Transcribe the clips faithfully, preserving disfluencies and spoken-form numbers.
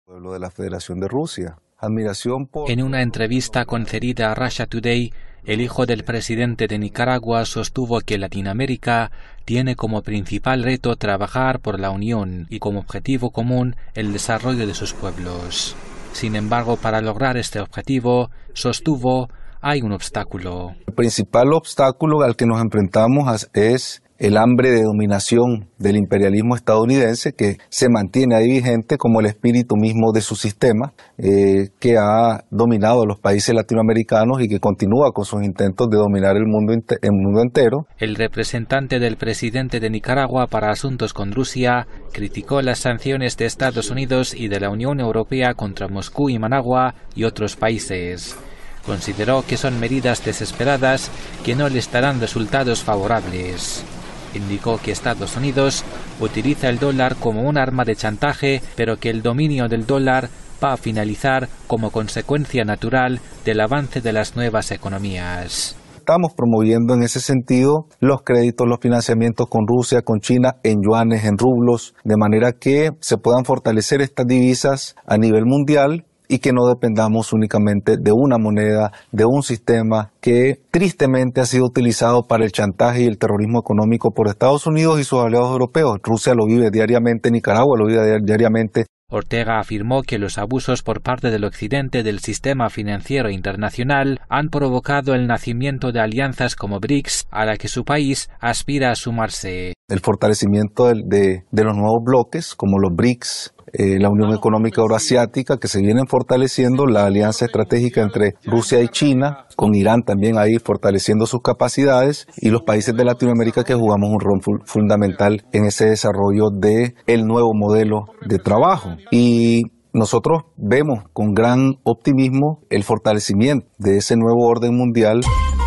Pueblo de la Federación de Rusia. Admiración por... En una entrevista concedida a Russia Today, el hijo del presidente de Nicaragua sostuvo que Latinoamérica tiene como principal reto trabajar por la unión y como objetivo común el desarrollo de sus pueblos. Sin embargo, para lograr este objetivo, sostuvo, hay un obstáculo. El principal obstáculo al que nos enfrentamos es el hambre de dominación del imperialismo estadounidense, que se mantiene ahí vigente como el espíritu mismo de su sistema, eh, que ha dominado a los países latinoamericanos y que continúa con sus intentos de dominar el mundo, el mundo entero. El representante del presidente de Nicaragua para asuntos con Rusia criticó las sanciones de Estados Unidos y de la Unión Europea contra Moscú y Managua y otros países. Consideró que son medidas desesperadas que no les darán resultados favorables. Indicó que Estados Unidos utiliza el dólar como un arma de chantaje, pero que el dominio del dólar va a finalizar como consecuencia natural del avance de las nuevas economías. Estamos promoviendo en ese sentido los créditos, los financiamientos con Rusia, con China, en yuanes, en rublos, de manera que se puedan fortalecer estas divisas a nivel mundial y que no dependamos únicamente de una moneda, de un sistema que tristemente ha sido utilizado para el chantaje y el terrorismo económico por Estados Unidos y sus aliados europeos. Rusia lo vive diariamente, Nicaragua lo vive diariamente. Ortega afirmó que los abusos por parte del occidente del sistema financiero internacional han provocado el nacimiento de alianzas como BRICS, a la que su país aspira a sumarse. El fortalecimiento de, de, de los nuevos bloques, como los BRICS, Eh, la Unión Económica Euroasiática, que se vienen fortaleciendo, la alianza estratégica entre Rusia y China, con Irán también ahí fortaleciendo sus capacidades, y los países de Latinoamérica que jugamos un rol fu- fundamental en ese desarrollo de el nuevo modelo de trabajo. Y nosotros vemos con gran optimismo el fortalecimiento de ese nuevo orden mundial.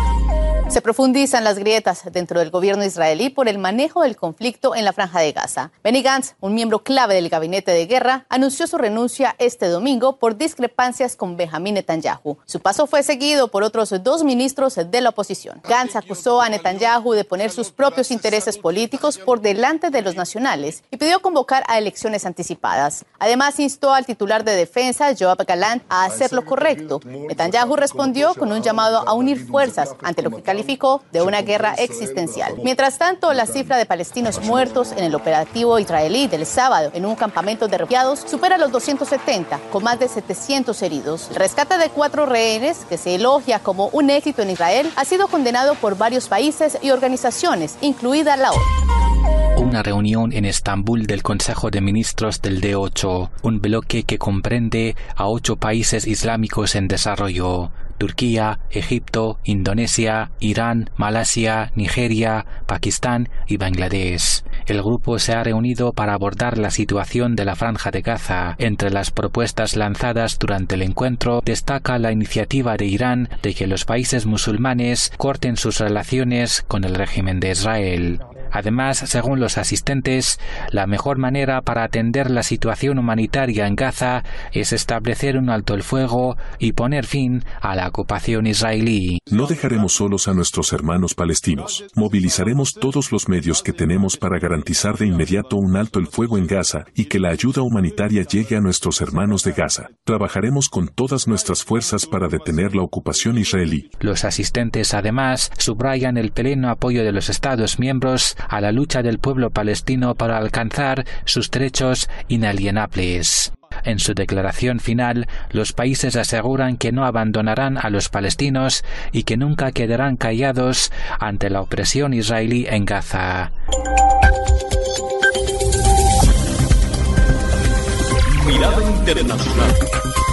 Se profundizan las grietas dentro del gobierno israelí por el manejo del conflicto en la Franja de Gaza. Benny Gantz, un miembro clave del gabinete de guerra, anunció su renuncia este domingo por discrepancias con Benjamín Netanyahu. Su paso fue seguido por otros dos ministros de la oposición. Gantz acusó a Netanyahu de poner sus propios intereses políticos por delante de los nacionales y pidió convocar a elecciones anticipadas. Además, instó al titular de defensa, Yoav Gallant, a hacer lo correcto. Netanyahu respondió con un llamado a unir fuerzas ante lo que calificó de una guerra existencial. Mientras tanto, la cifra de palestinos muertos en el operativo israelí del sábado en un campamento de refugiados supera los doscientos setenta, con más de setecientos heridos. El rescate de cuatro rehenes, que se elogia como un éxito en Israel, ha sido condenado por varios países y organizaciones, incluida la ONU. Una reunión en Estambul del Consejo de Ministros del D ocho, un bloque que comprende a ocho países islámicos en desarrollo: Turquía, Egipto, Indonesia, Irán, Malasia, Nigeria, Pakistán y Bangladesh. El grupo se ha reunido para abordar la situación de la Franja de Gaza. Entre las propuestas lanzadas durante el encuentro destaca la iniciativa de Irán de que los países musulmanes corten sus relaciones con el régimen de Israel. Además, según los asistentes, la mejor manera para atender la situación humanitaria en Gaza es establecer un alto el fuego y poner fin a la ocupación israelí. No dejaremos solos a nuestros hermanos palestinos. Movilizaremos todos los medios que tenemos para garantizar de inmediato un alto el fuego en Gaza y que la ayuda humanitaria llegue a nuestros hermanos de Gaza. Trabajaremos con todas nuestras fuerzas para detener la ocupación israelí. Los asistentes, además, subrayan el pleno apoyo de los Estados miembros a la lucha del pueblo palestino para alcanzar sus derechos inalienables. En su declaración final, los países aseguran que no abandonarán a los palestinos y que nunca quedarán callados ante la opresión israelí en Gaza. Mirada Internacional.